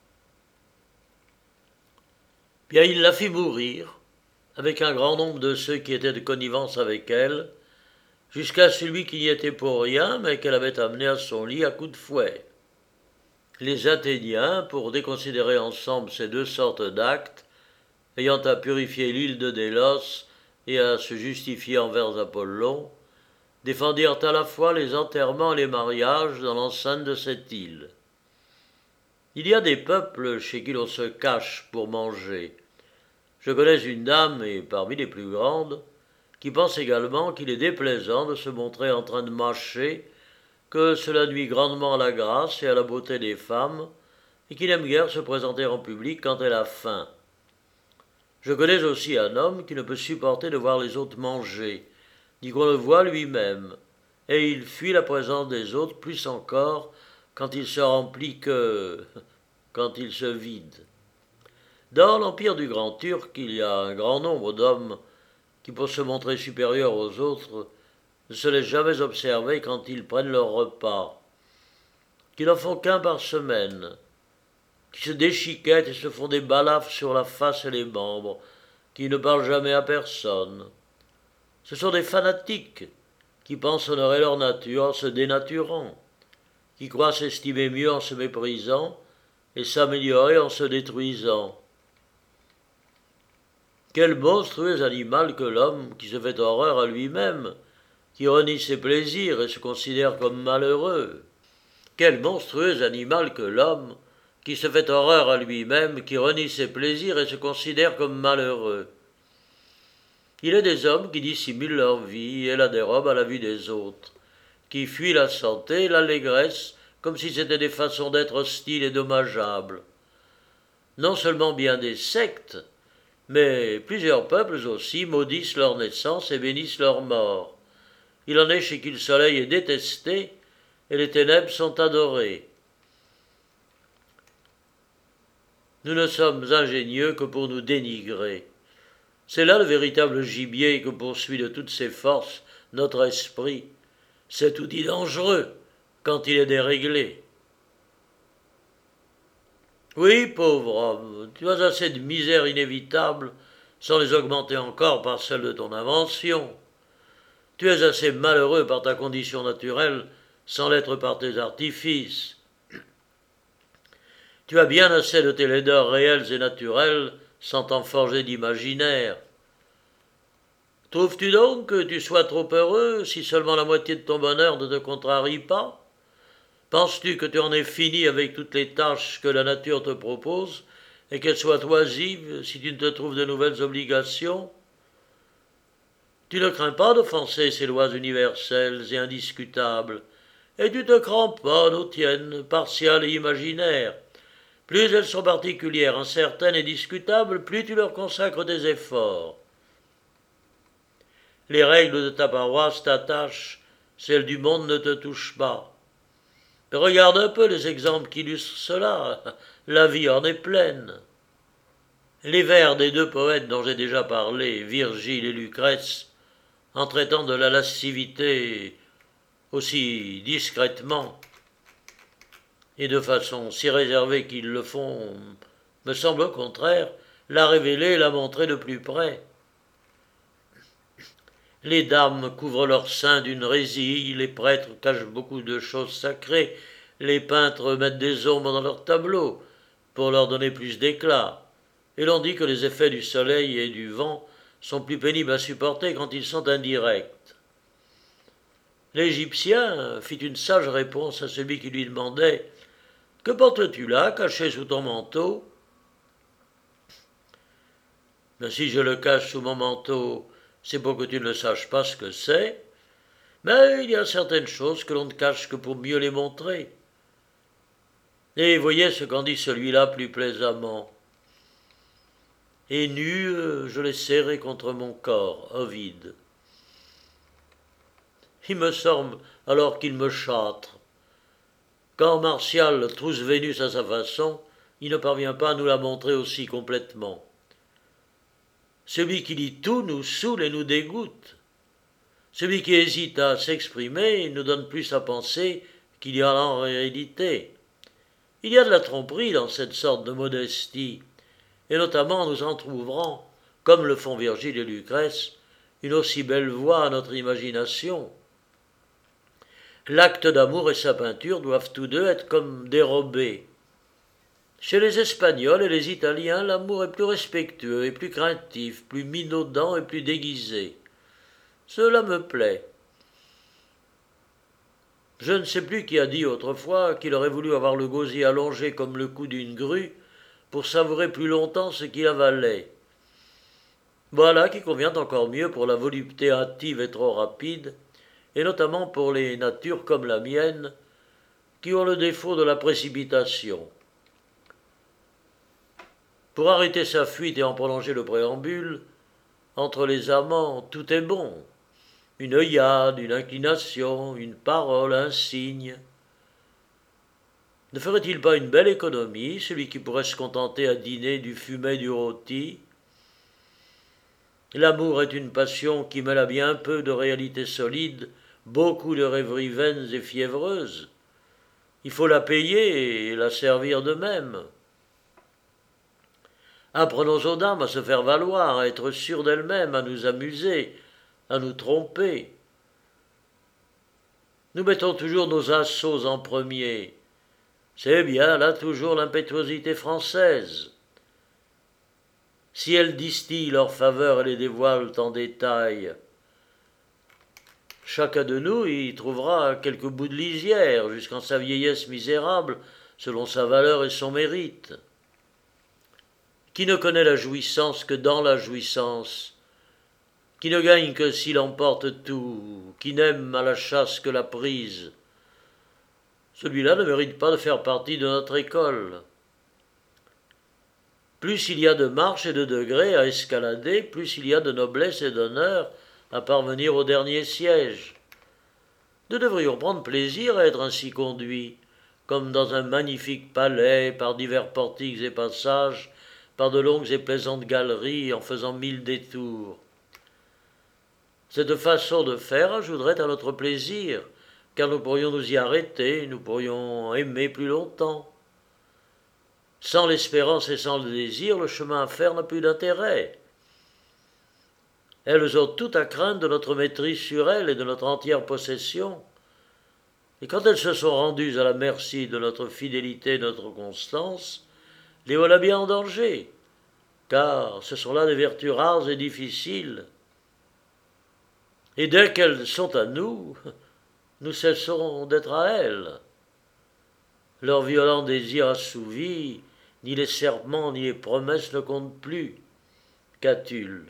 Bien, il la fit mourir, avec un grand nombre de ceux qui étaient de connivence avec elle, jusqu'à celui qui n'y était pour rien, mais qu'elle avait amené à son lit à coups de fouet. Les Athéniens, pour déconsidérer ensemble ces deux sortes d'actes, ayant à purifier l'île de Délos et à se justifier envers Apollon, défendirent à la fois les enterrements et les mariages dans l'enceinte de cette île. Il y a des peuples chez qui l'on se cache pour manger. Je connais une dame, et parmi les plus grandes, qui pense également qu'il est déplaisant de se montrer en train de mâcher, que cela nuit grandement à la grâce et à la beauté des femmes, et qui n'aime guère se présenter en public quand elle a faim. Je connais aussi un homme qui ne peut supporter de voir les autres manger, ni qu'on le voie lui-même, et il fuit la présence des autres plus encore quand il se remplit que quand il se vide. Dans l'empire du Grand Turc, il y a un grand nombre d'hommes qui, pour se montrer supérieurs aux autres, ne se laissent jamais observer quand ils prennent leur repas, qui n'en font qu'un par semaine, qui se déchiquettent et se font des balafres sur la face et les membres, qui ne parlent jamais à personne. Ce sont des fanatiques qui pensent honorer leur nature en se dénaturant, qui croient s'estimer mieux en se méprisant et s'améliorer en se détruisant. Quel monstrueux animal que l'homme qui se fait horreur à lui-même, qui renie ses plaisirs et se considère comme malheureux. Quel monstrueux animal que l'homme qui se fait horreur à lui-même, qui renie ses plaisirs et se considère comme malheureux. Il est des hommes qui dissimulent leur vie et la dérobent à la vue des autres, qui fuient la santé et l'allégresse comme si c'étaient des façons d'être hostiles et dommageables. Non seulement bien des sectes, mais plusieurs peuples aussi maudissent leur naissance et bénissent leur mort. Il en est chez qui le soleil est détesté et les ténèbres sont adorées. Nous ne sommes ingénieux que pour nous dénigrer. C'est là le véritable gibier que poursuit de toutes ses forces notre esprit, cet outil dangereux quand il est déréglé. Oui, pauvre homme, tu as assez de misères inévitables sans les augmenter encore par celle de ton invention. Tu es assez malheureux par ta condition naturelle sans l'être par tes artifices. Tu as bien assez de tes laideurs réelles et naturelles sans t'en forger d'imaginaire. Trouves-tu donc que tu sois trop heureux si seulement la moitié de ton bonheur ne te contrarie pas ? Penses-tu que tu en aies fini avec toutes les tâches que la nature te propose et qu'elles soient oisives si tu ne te trouves de nouvelles obligations ? Tu ne crains pas d'offenser ces lois universelles et indiscutables, et tu te cramponnes aux tiennes, partiales et imaginaires. Plus elles sont particulières, incertaines et discutables, plus tu leur consacres des efforts. Les règles de ta paroisse t'attachent, celles du monde ne te touchent pas. Mais regarde un peu les exemples qui illustrent cela, la vie en est pleine. Les vers des deux poètes dont j'ai déjà parlé, Virgile et Lucrèce, en traitant de la lascivité aussi discrètement et de façon si réservée qu'ils le font, me semble au contraire la révéler et la montrer de plus près. Les dames couvrent leurs seins d'une résille, les prêtres cachent beaucoup de choses sacrées, les peintres mettent des ombres dans leurs tableaux pour leur donner plus d'éclat, et l'on dit que les effets du soleil et du vent sont plus pénibles à supporter quand ils sont indirects. L'Égyptien fit une sage réponse à celui qui lui demandait « Que portes-tu là, caché sous ton manteau ?» « Mais si je le cache sous mon manteau, c'est pour que tu ne saches pas ce que c'est, mais il y a certaines choses que l'on ne cache que pour mieux les montrer. Et voyez ce qu'en dit celui-là plus plaisamment. Et nu, je l'ai serré contre mon corps, Ovide. Il me semble alors qu'il me châtre. Quand Martial trousse Vénus à sa façon, il ne parvient pas à nous la montrer aussi complètement. Celui qui dit tout nous saoule et nous dégoûte. Celui qui hésite à s'exprimer nous donne plus à penser qu'il y a en réalité. Il y a de la tromperie dans cette sorte de modestie, et notamment nous en trouverons, comme le font Virgile et Lucrèce, une aussi belle voix à notre imagination. L'acte d'amour et sa peinture doivent tous deux être comme dérobés. Chez les Espagnols et les Italiens, l'amour est plus respectueux et plus craintif, plus minaudant et plus déguisé. Cela me plaît. Je ne sais plus qui a dit autrefois qu'il aurait voulu avoir le gosier allongé comme le cou d'une grue pour savourer plus longtemps ce qu'il avalait. Voilà qui convient encore mieux pour la volupté hâtive et trop rapide, et notamment pour les natures comme la mienne, qui ont le défaut de la précipitation. Pour arrêter sa fuite et en prolonger le préambule, entre les amants, tout est bon. Une œillade, une inclination, une parole, un signe. Ne ferait-il pas une belle économie, celui qui pourrait se contenter à dîner du fumet du rôti? L'amour est une passion qui mêle à bien peu de réalité solide, beaucoup de rêveries vaines et fiévreuses. Il faut la payer et la servir de même. Apprenons aux dames à se faire valoir, à être sûres d'elles-mêmes, à nous amuser, à nous tromper. Nous mettons toujours nos assauts en premier. C'est bien là toujours l'impétuosité française. Si elles distillent leurs faveurs et les dévoilent en détail, chacun de nous y trouvera quelques bouts de lisière, jusqu'en sa vieillesse misérable, selon sa valeur et son mérite. Qui ne connaît la jouissance que dans la jouissance, qui ne gagne que s'il emporte tout, qui n'aime à la chasse que la prise, celui-là ne mérite pas de faire partie de notre école. Plus il y a de marches et de degrés à escalader, plus il y a de noblesse et d'honneur à parvenir au dernier siège. Nous devrions prendre plaisir à être ainsi conduits, comme dans un magnifique palais, par divers portiques et passages, par de longues et plaisantes galeries, en faisant 1000 détours. Cette façon de faire ajouterait à notre plaisir, car nous pourrions nous y arrêter, nous pourrions aimer plus longtemps. Sans l'espérance et sans le désir, le chemin à faire n'a plus d'intérêt. Elles ont tout à craindre de notre maîtrise sur elles et de notre entière possession. Et quand elles se sont rendues à la merci de notre fidélité et de notre constance, les voilà bien en danger, car ce sont là des vertus rares et difficiles. Et dès qu'elles sont à nous, nous cesserons d'être à elles. Leurs violents désirs assouvis, ni les serments ni les promesses ne comptent plus. Catulle.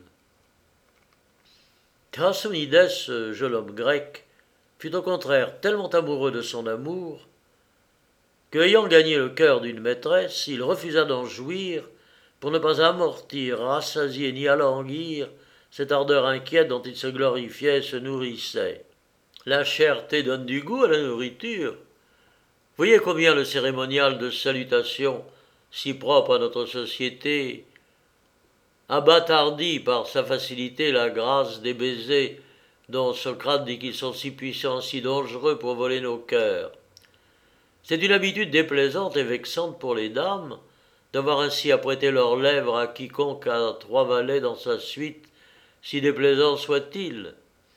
Thrasonides, ce jeune homme grec, fut au contraire tellement amoureux de son amour que, ayant gagné le cœur d'une maîtresse, il refusa d'en jouir pour ne pas amortir, rassasier ni alanguir cette ardeur inquiète dont il se glorifiait et se nourrissait. La cherté donne du goût à la nourriture. Voyez combien le cérémonial de salutation, si propre à notre société, abâtardit par sa facilité la grâce des baisers dont Socrate dit qu'ils sont si puissants, si dangereux pour voler nos cœurs. C'est une habitude déplaisante et vexante pour les dames d'avoir ainsi apprêté leurs lèvres à quiconque a 3 valets dans sa suite, si déplaisant soit-il.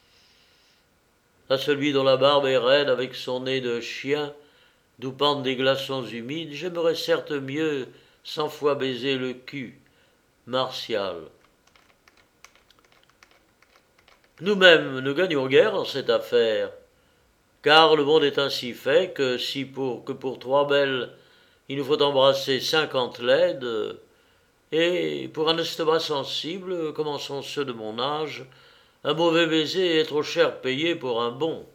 À celui dont la barbe est raide avec son nez de chien, d'où pendent des glaçons humides, j'aimerais certes mieux 100 fois baiser le cul. Martial. Nous-mêmes ne gagnons guère en cette affaire, car le monde est ainsi fait que pour 3 belles, il nous faut embrasser 50 laides, et pour un estomac sensible, commençons ceux de mon âge, un mauvais baiser est trop cher payé pour un bon.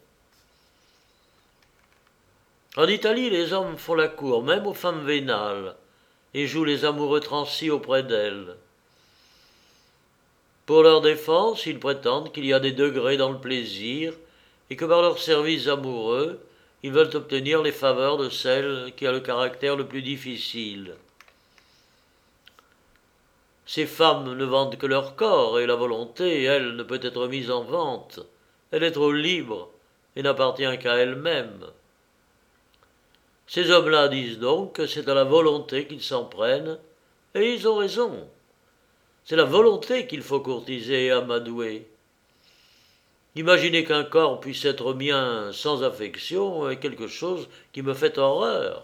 En Italie, les hommes font la cour, même aux femmes vénales, et jouent les amoureux transis auprès d'elles. Pour leur défense, ils prétendent qu'il y a des degrés dans le plaisir, et que par leurs services amoureux, ils veulent obtenir les faveurs de celle qui a le caractère le plus difficile. Ces femmes ne vendent que leur corps, et la volonté, elle, ne peut être mise en vente. Elle est trop libre, et n'appartient qu'à elle-même. Ces hommes-là disent donc que c'est à la volonté qu'ils s'en prennent, et ils ont raison. C'est la volonté qu'il faut courtiser et amadouer. Imaginez qu'un corps puisse être mien sans affection est quelque chose qui me fait horreur.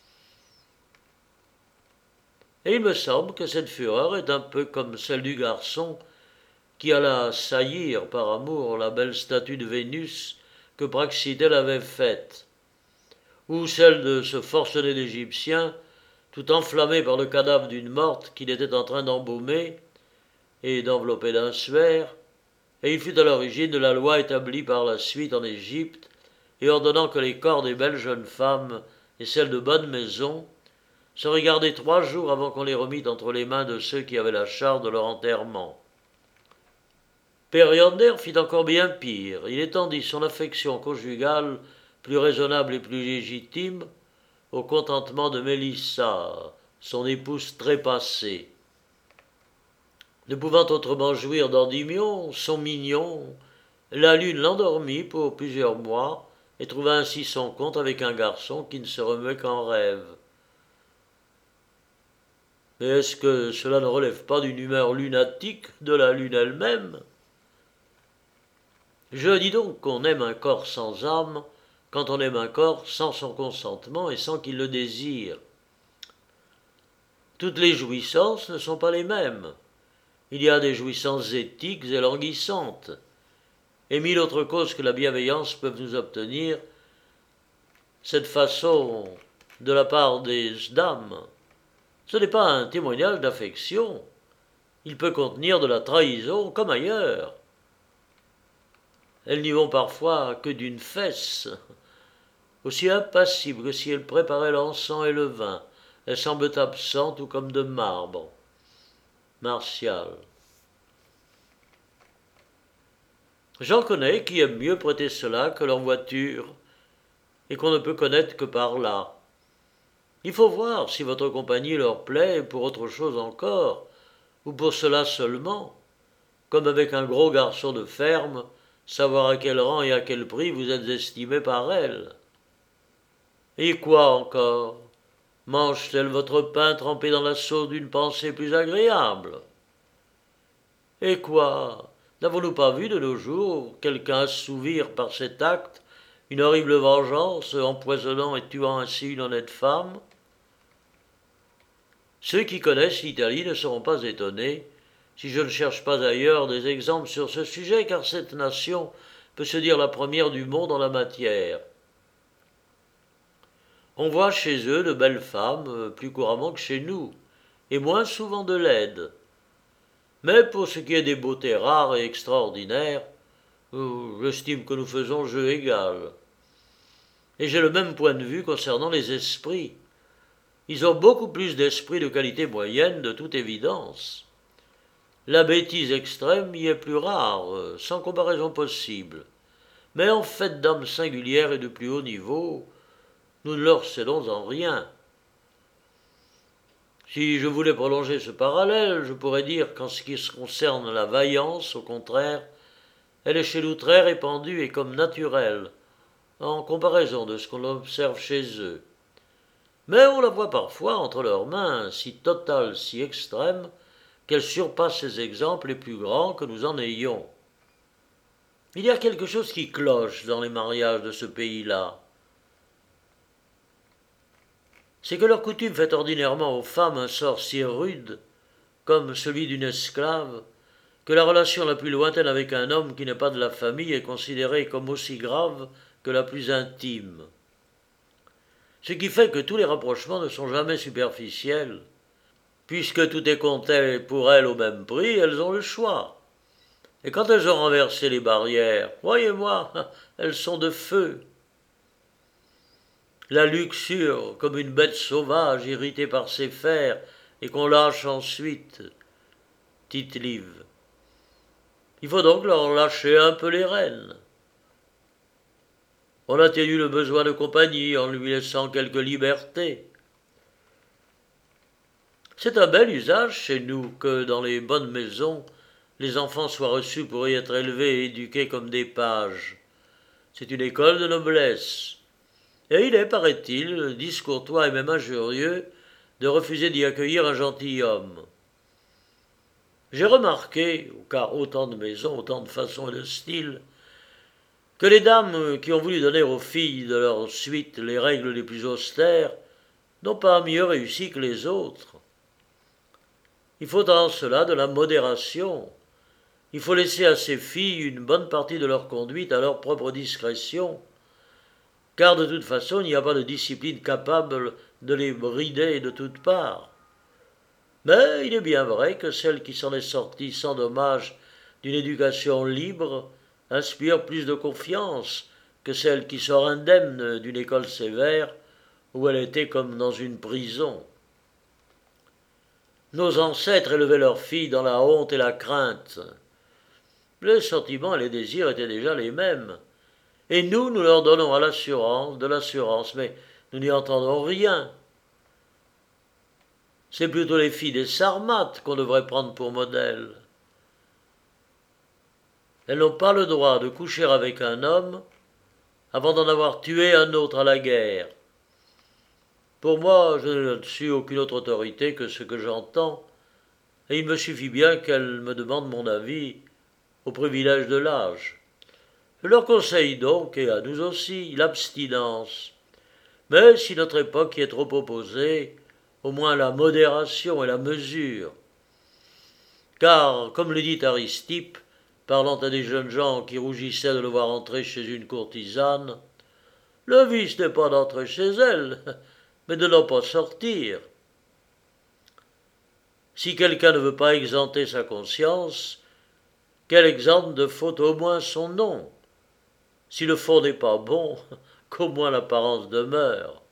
Et il me semble que cette fureur est un peu comme celle du garçon qui alla saillir par amour la belle statue de Vénus que Praxitèle avait faite, ou celle de ce forcené d'Égyptien, tout enflammé par le cadavre d'une morte qu'il était en train d'embaumer, et d'envelopper d'un suaire, et il fut à l'origine de la loi établie par la suite en Égypte et ordonnant que les corps des belles jeunes femmes et celles de bonne maison seraient gardés 3 jours avant qu'on les remît entre les mains de ceux qui avaient la charge de leur enterrement. Periander fit encore bien pire. Il étendit son affection conjugale, plus raisonnable et plus légitime, au contentement de Mélissa, son épouse trépassée. Ne pouvant autrement jouir d'Endymion, son mignon, la lune l'endormit pour plusieurs mois et trouva ainsi son compte avec un garçon qui ne se remuait qu'en rêve. Mais est-ce que cela ne relève pas d'une humeur lunatique de la lune elle-même ? Je dis donc qu'on aime un corps sans âme quand on aime un corps sans son consentement et sans qu'il le désire. Toutes les jouissances ne sont pas les mêmes. Il y a des jouissances éthiques et languissantes, et 1000 autres causes que la bienveillance peuvent nous obtenir. Cette façon de la part des dames, ce n'est pas un témoignage d'affection. Il peut contenir de la trahison comme ailleurs. Elles n'y vont parfois que d'une fesse. Aussi impassible que si elles préparaient l'encens et le vin, elles semblent absentes ou comme de marbre. Martial. J'en connais qui aiment mieux prêter cela que leur voiture, et qu'on ne peut connaître que par là. Il faut voir si votre compagnie leur plaît pour autre chose encore, ou pour cela seulement, comme avec un gros garçon de ferme, savoir à quel rang et à quel prix vous êtes estimé par elle. Et quoi encore ? Mange-t-elle votre pain trempé dans la sauce d'une pensée plus agréable ? Et quoi ? N'avons-nous pas vu de nos jours quelqu'un assouvir par cet acte une horrible vengeance, empoisonnant et tuant ainsi une honnête femme ? Ceux qui connaissent l'Italie ne seront pas étonnés si je ne cherche pas ailleurs des exemples sur ce sujet, car cette nation peut se dire la première du monde en la matière. On voit chez eux de belles femmes plus couramment que chez nous, et moins souvent de laides. Mais pour ce qui est des beautés rares et extraordinaires, j'estime que nous faisons jeu égal. Et j'ai le même point de vue concernant les esprits. Ils ont beaucoup plus d'esprit de qualité moyenne, de toute évidence. La bêtise extrême y est plus rare, sans comparaison possible. Mais en fait d'âmes singulières et de plus haut niveau, nous ne leur cédons en rien. Si je voulais prolonger ce parallèle, je pourrais dire qu'en ce qui concerne la vaillance, au contraire, elle est chez nous très répandue et comme naturelle, en comparaison de ce qu'on observe chez eux. Mais on la voit parfois entre leurs mains, si totale, si extrême, qu'elle surpasse ces exemples les plus grands que nous en ayons. Il y a quelque chose qui cloche dans les mariages de ce pays-là. C'est que leur coutume fait ordinairement aux femmes un sort si rude, comme celui d'une esclave, que la relation la plus lointaine avec un homme qui n'est pas de la famille est considérée comme aussi grave que la plus intime. Ce qui fait que tous les rapprochements ne sont jamais superficiels. Puisque tout est compté pour elles au même prix, elles ont le choix. Et quand elles ont renversé les barrières, croyez-moi, elles sont de feu. La luxure, comme une bête sauvage irritée par ses fers et qu'on lâche ensuite, Tite-Live. Il faut donc leur lâcher un peu les rênes. On atténue le besoin de compagnie en lui laissant quelque liberté. C'est un bel usage chez nous que, dans les bonnes maisons, les enfants soient reçus pour y être élevés et éduqués comme des pages. C'est une école de noblesse. Et il est, paraît-il, discourtois et même injurieux de refuser d'y accueillir un gentilhomme. J'ai remarqué, car autant de maisons, autant de façons et de styles, que les dames qui ont voulu donner aux filles de leur suite les règles les plus austères n'ont pas mieux réussi que les autres. Il faut en cela de la modération. Il faut laisser à ces filles une bonne partie de leur conduite à leur propre discrétion, car de toute façon il n'y a pas de discipline capable de les brider de toutes parts. Mais il est bien vrai que celle qui s'en est sortie sans dommage d'une éducation libre inspire plus de confiance que celle qui sort indemne d'une école sévère où elle était comme dans une prison. Nos ancêtres élevaient leurs filles dans la honte et la crainte. Les sentiments et les désirs étaient déjà les mêmes. Et nous leur donnons de l'assurance, mais nous n'y entendons rien. C'est plutôt les filles des Sarmates qu'on devrait prendre pour modèle. Elles n'ont pas le droit de coucher avec un homme avant d'en avoir tué un autre à la guerre. Pour moi, je n'ai là-dessus aucune autre autorité que ce que j'entends, et il me suffit bien qu'elles me demandent mon avis au privilège de l'âge. Je leur conseille donc, et à nous aussi, l'abstinence. Mais si notre époque y est trop opposée, au moins la modération et la mesure. Car, comme le dit Aristippe, parlant à des jeunes gens qui rougissaient de le voir entrer chez une courtisane, le vice n'est pas d'entrer chez elle, mais de n'en pas sortir. Si quelqu'un ne veut pas exempter sa conscience, qu'elle exempte de faute au moins son nom. Si le fond n'est pas bon, qu'au moins l'apparence demeure.